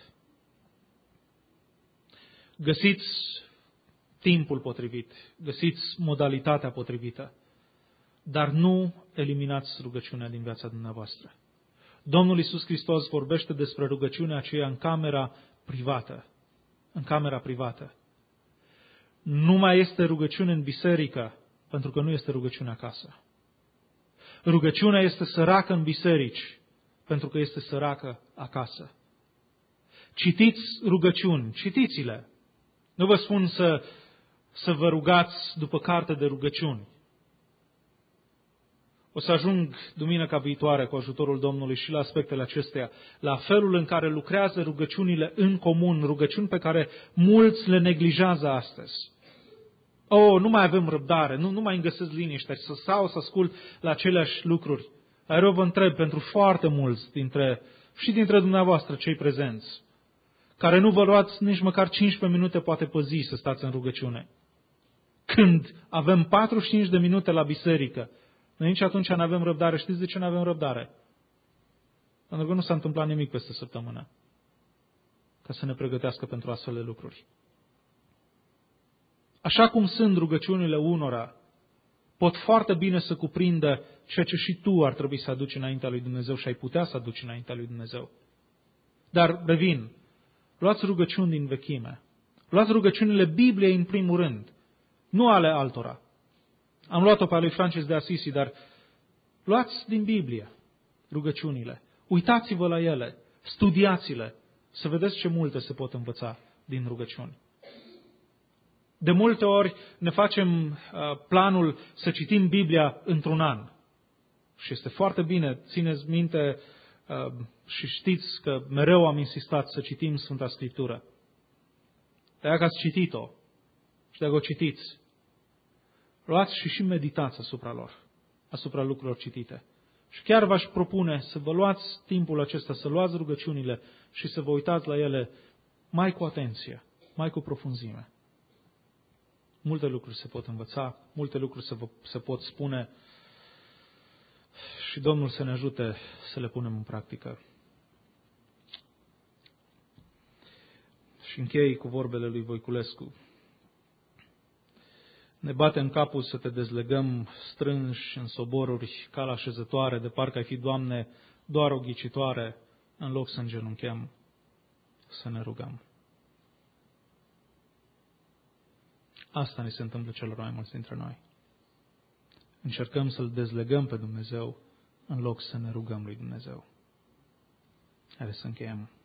Speaker 1: Găsiți timpul potrivit, găsiți modalitatea potrivită, dar nu eliminați rugăciunea din viața dumneavoastră. Domnul Iisus Hristos vorbește despre rugăciunea aceea în camera privată. În camera privată. Nu mai este rugăciune în biserică, pentru că nu este rugăciune acasă. Rugăciunea este săracă în biserici, pentru că este săracă acasă. Citiți rugăciuni, citiți-le. Nu vă spun să vă rugați după carte de rugăciuni. O să ajung duminica viitoare cu ajutorul Domnului și la aspectele acestea, la felul în care lucrează rugăciunile în comun, rugăciuni pe care mulți le neglijează astăzi. Nu mai avem răbdare, nu mai îmi găsesc liniște, să stau să ascult la aceleași lucruri. Dar eu vă întreb pentru foarte mulți dintre dumneavoastră cei prezenți, care nu vă luați nici măcar 15 minute poate pe zi să stați în rugăciune. Când avem 45 de minute la biserică, noi nici atunci nu avem răbdare. Știți de ce nu avem răbdare? Pentru că nu s-a întâmplat nimic peste săptămână ca să ne pregătească pentru astfel de lucruri. Așa cum sunt rugăciunile unora, pot foarte bine să cuprindă ceea ce și tu ar trebui să aduci înaintea lui Dumnezeu și ai putea să aduci înaintea lui Dumnezeu. Dar, revin, luați rugăciuni din vechime. Luați rugăciunile Bibliei în primul rând, nu ale altora. Am luat-o pe a lui Francis de Assisi, dar luați din Biblie rugăciunile. Uitați-vă la ele, studiați-le, să vedeți ce multe se pot învăța din rugăciuni. De multe ori ne facem planul să citim Biblia într-un an. Și este foarte bine, țineți minte și știți că mereu am insistat să citim Sfânta Scriptură. Dacă ați citit-o și dacă o citiți, luați și meditați asupra lor, asupra lucrurilor citite. Și chiar v-aș propune să vă luați timpul acesta, să luați rugăciunile și să vă uitați la ele mai cu atenție, mai cu profunzime. Multe lucruri se pot învăța, multe lucruri se pot spune și Domnul să ne ajute să le punem în practică. Și închei cu vorbele lui Voiculescu. Ne bate în capul să te dezlegăm strânși în soboruri ca la așezătoare, de parcă ai fi, Doamne, doar o ghicitoare, în loc să îngenunchem, să ne rugăm. Asta ne se întâmplă celor mai mulți dintre noi. Încercăm să-L dezlegăm pe Dumnezeu în loc să ne rugăm lui Dumnezeu. Haideți să încheiem.